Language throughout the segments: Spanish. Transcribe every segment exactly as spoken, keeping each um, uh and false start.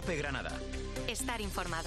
COPE Granada. Estar informado.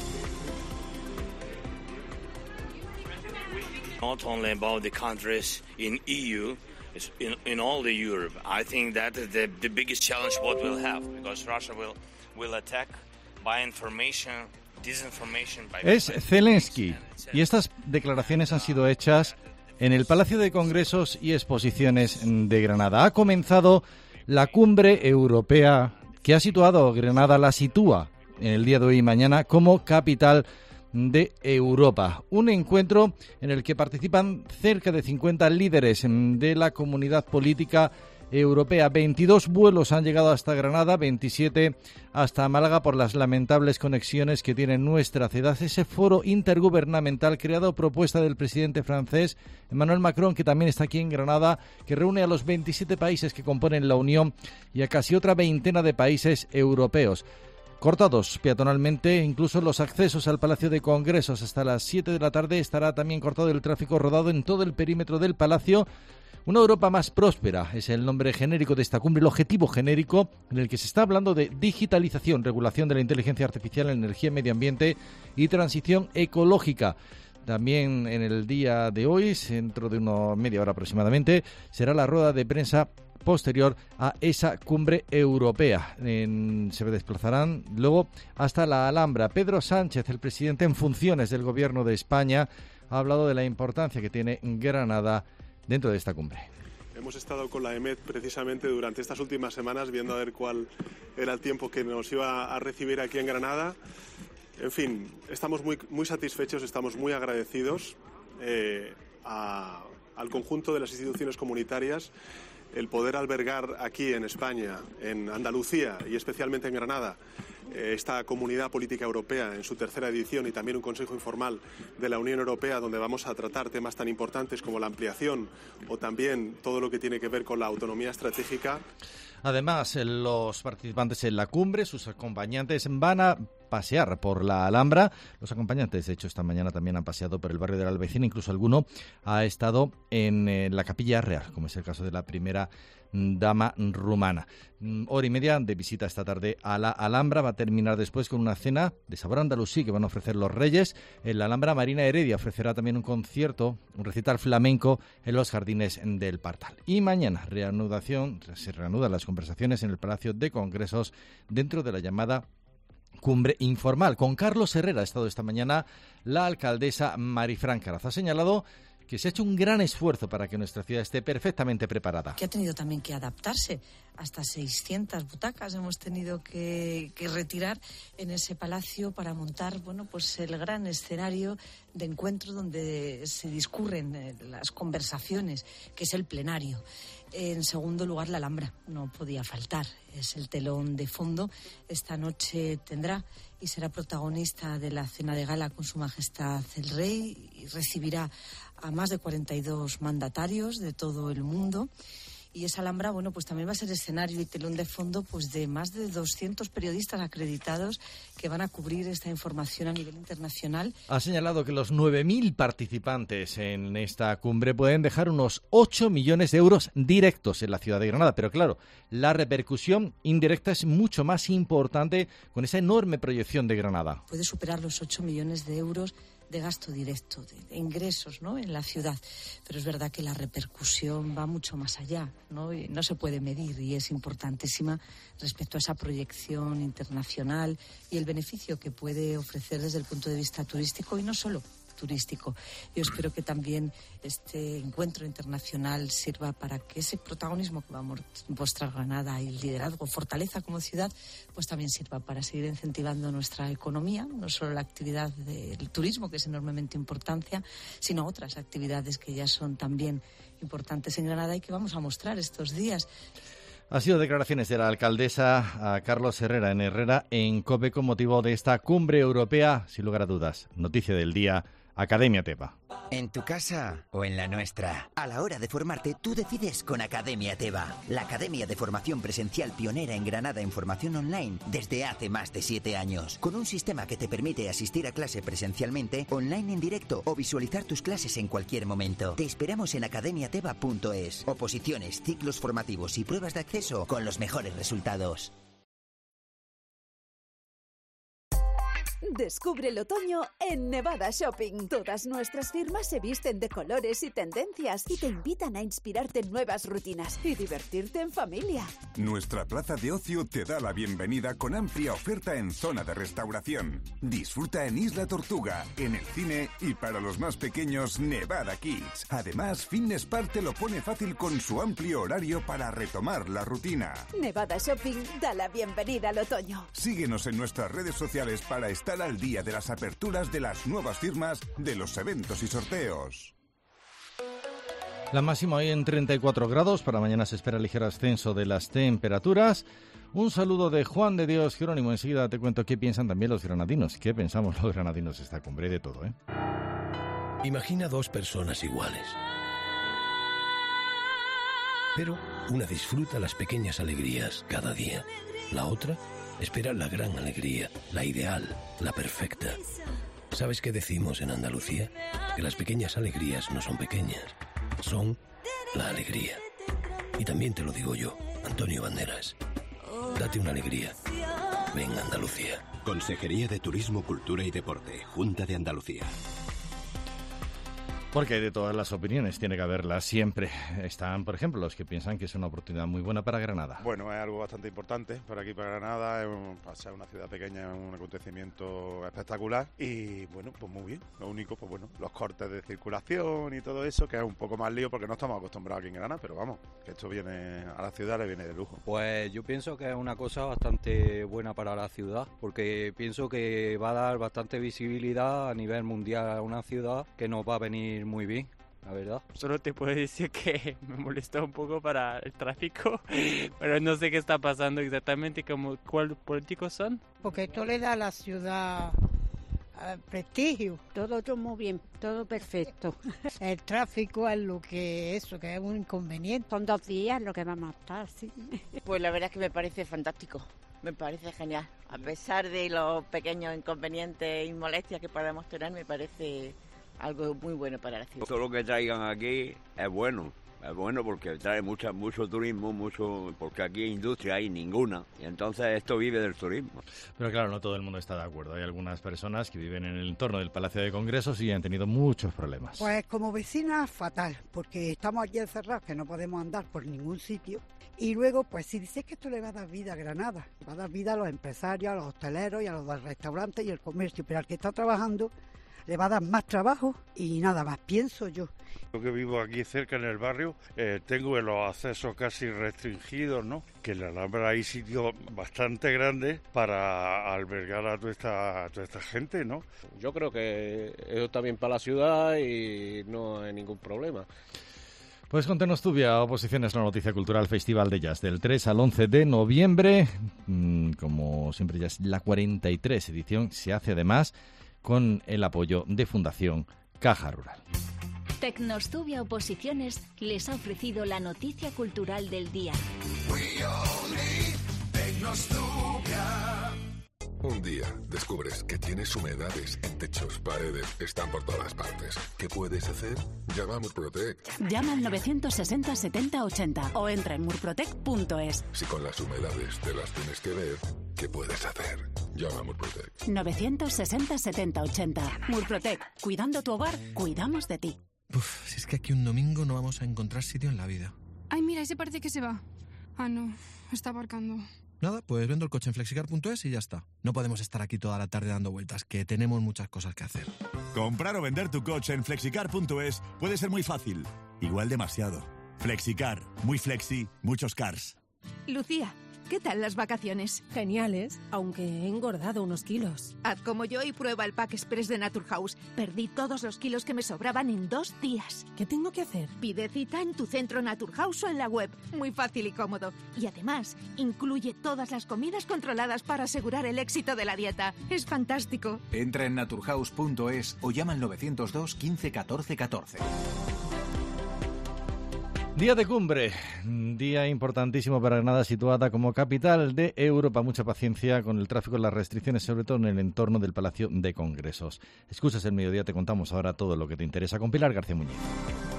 Not only about the countries in E U, it's in, in all the Europe. I think that is the, the biggest challenge what we'll have, because Russia will, will attack by information, disinformation. By es Zelensky, y estas declaraciones han sido hechas en el Palacio de Congresos y Exposiciones de Granada. Ha comenzado la cumbre europea que ha situado Granada, la sitúa en el día de hoy y mañana como capital de Europa. Un encuentro en el que participan cerca de cincuenta líderes de la comunidad política europea. veintidós vuelos han llegado hasta Granada, veintisiete hasta Málaga por las lamentables conexiones que tiene nuestra ciudad. Ese foro intergubernamental creado a propuesta del presidente francés Emmanuel Macron, que también está aquí en Granada, que reúne a los veintisiete países que componen la Unión y a casi otra veintena de países europeos. Cortados peatonalmente, incluso los accesos al Palacio de Congresos. Hasta las siete de la tarde estará también cortado el tráfico rodado en todo el perímetro del Palacio. Una Europa más próspera es el nombre genérico de esta cumbre, el objetivo genérico en el que se está hablando de digitalización, regulación de la inteligencia artificial, energía, medio ambiente y transición ecológica. También en el día de hoy, dentro de una media hora aproximadamente, será la rueda de prensa posterior a esa cumbre europea. En, se desplazarán luego hasta la Alhambra. Pedro Sánchez, el presidente en funciones del Gobierno de España, ha hablado de la importancia que tiene Granada dentro de esta cumbre. Hemos estado con la E M E D precisamente durante estas últimas semanas viendo a ver cuál era el tiempo que nos iba a recibir aquí en Granada. En fin, estamos muy, muy satisfechos, estamos muy agradecidos eh, a, al conjunto de las instituciones comunitarias. El poder albergar aquí en España, en Andalucía y especialmente en Granada, eh, esta comunidad política europea en su tercera edición y también un Consejo Informal de la Unión Europea donde vamos a tratar temas tan importantes como la ampliación o también todo lo que tiene que ver con la autonomía estratégica. Además, los participantes en la cumbre, sus acompañantes, van a pasear por la Alhambra. Los acompañantes, de hecho, esta mañana también han paseado por el barrio de la Albaicín. Incluso alguno ha estado en eh, la Capilla Real, como es el caso de la primera dama rumana. Hora y media de visita esta tarde a la Alhambra. Va a terminar después con una cena de sabor andalusí que van a ofrecer los Reyes. En la Alhambra, Marina Heredia ofrecerá también un concierto, un recital flamenco en los jardines del Partal. Y mañana, reanudación, se reanudan las conversaciones en el Palacio de Congresos dentro de la llamada cumbre informal. Con Carlos Herrera ha estado esta mañana la alcaldesa Marifran Caraz. Ha señalado que se ha hecho un gran esfuerzo para que nuestra ciudad esté perfectamente preparada. Que ha tenido también que adaptarse. Hasta seiscientas butacas hemos tenido que, que retirar en ese palacio para montar, bueno, pues el gran escenario de encuentro donde se discurren eh, las conversaciones, que es el plenario. En segundo lugar, la Alhambra, no podía faltar. Es el telón de fondo. Esta noche tendrá y será protagonista de la cena de gala con Su Majestad el Rey y recibirá a más de cuarenta y dos mandatarios de todo el mundo. Y esa Alhambra, bueno, pues también va a ser escenario y telón de fondo pues de más de doscientos periodistas acreditados que van a cubrir esta información a nivel internacional. Ha señalado que los nueve mil participantes en esta cumbre pueden dejar unos ocho millones de euros directos en la ciudad de Granada. Pero claro, la repercusión indirecta es mucho más importante con esa enorme proyección de Granada. Puede superar los ocho millones de euros de gasto directo, de, de ingresos, ¿no?, en la ciudad. Pero es verdad que la repercusión va mucho más allá, ¿no? Y no se puede medir y es importantísima respecto a esa proyección internacional y el beneficio que puede ofrecer desde el punto de vista turístico y no solo turístico. Yo espero que también este encuentro internacional sirva para que ese protagonismo que va a mostrar Granada y el liderazgo, fortaleza como ciudad, pues también sirva para seguir incentivando nuestra economía, no solo la actividad del turismo, que es enormemente importante, sino otras actividades que ya son también importantes en Granada y que vamos a mostrar estos días. Ha sido declaraciones de la alcaldesa a Carlos Herrera en Herrera en COPE con motivo de esta cumbre europea, sin lugar a dudas. Noticia del día, Academia Teba. En tu casa o en la nuestra. A la hora de formarte, tú decides con Academia Teba, la academia de formación presencial pionera en Granada en formación online desde hace más de siete años. Con un sistema que te permite asistir a clase presencialmente, online en directo o visualizar tus clases en cualquier momento. Te esperamos en academia teba punto es. Oposiciones, ciclos formativos y pruebas de acceso con los mejores resultados. Descubre el otoño en Nevada Shopping. Todas nuestras firmas se visten de colores y tendencias y te invitan a inspirarte en nuevas rutinas y divertirte en familia. Nuestra plaza de ocio te da la bienvenida con amplia oferta en zona de restauración. Disfruta en Isla Tortuga, en el cine y para los más pequeños Nevada Kids. Además, Fitness Park te lo pone fácil con su amplio horario para retomar la rutina. Nevada Shopping da la bienvenida al otoño. Síguenos en nuestras redes sociales para estar al día de las aperturas de las nuevas firmas, de los eventos y sorteos. La máxima hoy en treinta y cuatro grados, para mañana se espera ligero ascenso de las temperaturas. Un saludo de Juan de Dios Jerónimo, enseguida te cuento qué piensan también los granadinos, qué pensamos los granadinos de esta cumbre, de todo, ¿eh? Imagina dos personas iguales. Pero una disfruta las pequeñas alegrías cada día, la otra espera la gran alegría, la ideal, la perfecta. ¿Sabes qué decimos en Andalucía? Que las pequeñas alegrías no son pequeñas, son la alegría. Y también te lo digo yo, Antonio Banderas. Date una alegría. Ven Andalucía. Consejería de Turismo, Cultura y Deporte, Junta de Andalucía. Porque hay de todas las opiniones, tiene que haberlas siempre. Están, por ejemplo, los que piensan que es una oportunidad muy buena para Granada. Bueno, es algo bastante importante para aquí, para Granada. Es un, para ser una ciudad pequeña, es un acontecimiento espectacular. Y bueno, pues muy bien. Lo único, pues bueno, los cortes de circulación y todo eso, que es un poco más lío porque no estamos acostumbrados aquí en Granada. Pero vamos, que esto viene a la ciudad, le viene de lujo. Pues yo pienso que es una cosa bastante buena para la ciudad, porque pienso que va a dar bastante visibilidad a nivel mundial a una ciudad que nos va a venir muy bien, la verdad. Solo te puedo decir que me molestó un poco para el tráfico, pero no sé qué está pasando exactamente, como cuáles políticos son. Porque esto le da a la ciudad uh, prestigio. Todo, todo muy bien, todo perfecto. El tráfico es lo que eso, que es un inconveniente. Son dos días lo que vamos a estar, sí. Pues la verdad es que me parece fantástico. Me parece genial. A pesar de los pequeños inconvenientes y molestias que podemos tener, me parece algo muy bueno para la ciudad. Todo lo que traigan aquí es bueno, es bueno porque trae mucha, mucho turismo, mucho porque aquí industria hay ninguna, y entonces esto vive del turismo. Pero claro, no todo el mundo está de acuerdo. Hay algunas personas que viven en el entorno del Palacio de Congresos y han tenido muchos problemas. Pues como vecina, fatal, porque estamos allí encerrados, que no podemos andar por ningún sitio. Y luego, pues si dices que esto le va a dar vida a Granada, va a dar vida a los empresarios, a los hosteleros y a los restaurantes y el comercio, pero al que está trabajando le va a dar más trabajo y nada más, pienso yo. Yo que vivo aquí cerca en el barrio, eh, tengo los accesos casi restringidos, ¿no? Que en la Alhambra hay sitios bastante grandes para albergar a toda esta, a toda esta gente, ¿no? Yo creo que eso está bien para la ciudad y no hay ningún problema. Pues contenos tú vía Oposiciones, la noticia cultural Festival de Jazz del tres al once de noviembre. Como siempre ya es la cuarenta y tres edición, se hace además con el apoyo de Fundación Caja Rural. Tecnostubia Oposiciones les ha ofrecido la noticia cultural del día. Un día descubres que tienes humedades en techos, paredes, están por todas partes. ¿Qué puedes hacer? Llama a Murprotec. Llama al novecientos sesenta setenta ochenta o entra en murprotec punto es. Si con las humedades te las tienes que ver, ¿qué puedes hacer? Llama a Murprotec. novecientos sesenta setenta ochenta. Murprotec. Cuidando tu hogar, cuidamos de ti. Uf, si es que aquí un domingo no vamos a encontrar sitio en la vida. Ay, mira, ese parece que se va. Ah, no, está aparcando. Nada, pues vendo el coche en flexicar punto es y ya está. No podemos estar aquí toda la tarde dando vueltas, que tenemos muchas cosas que hacer. Comprar o vender tu coche en flexicar punto es puede ser muy fácil, igual demasiado. Flexicar, muy flexi, muchos cars. Lucía, ¿qué tal las vacaciones? Geniales, aunque he engordado unos kilos. Haz como yo y prueba el Pack Express de Naturhaus. Perdí todos los kilos que me sobraban en dos días. ¿Qué tengo que hacer? Pide cita en tu centro Naturhaus o en la web. Muy fácil y cómodo. Y además, incluye todas las comidas controladas para asegurar el éxito de la dieta. Es fantástico. Entra en naturhaus punto es o llama al novecientos dos quince catorce catorce. Día de cumbre, día importantísimo para Granada, situada como capital de Europa. Mucha paciencia con el tráfico y las restricciones, sobre todo en el entorno del Palacio de Congresos. Escuchas el mediodía, te contamos ahora todo lo que te interesa con Pilar García Muñiz.